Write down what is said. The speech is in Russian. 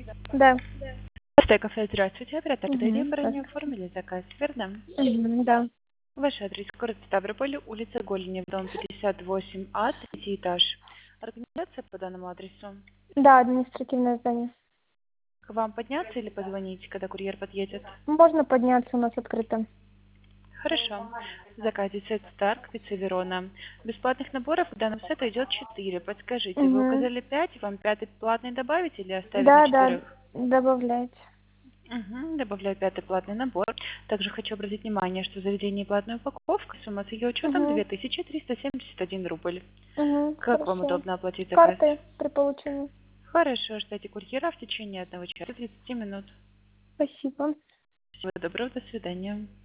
Да. Кафе, здравствуйте. Оператор Дарья, вы ранее оформили заказ, верно? Да. Ваш адрес город Ставрополь, улица Голени, дом 58А, третий этаж. Организация по данному адресу. Да, административное здание. К вам подняться или позвонить, когда курьер подъедет? Можно подняться, у нас открыто. Хорошо. В заказе сет Старк, пицца Верона. Бесплатных наборов в данном сету идет 4. Подскажите, вы Угу. указали 5, вам пятый платный добавить или оставить на Да, да, 4? добавлять. Угу, добавляю пятый платный набор. Также хочу обратить внимание, что в заведении платная упаковка, сумма с ее учетом Угу. 2371 рубль. Угу. Как вам Хорошо. удобно оплатить заказ? Карты при получении. Хорошо, ждите курьера в течение 1 часа 30 минут. Спасибо. Всего доброго, до свидания.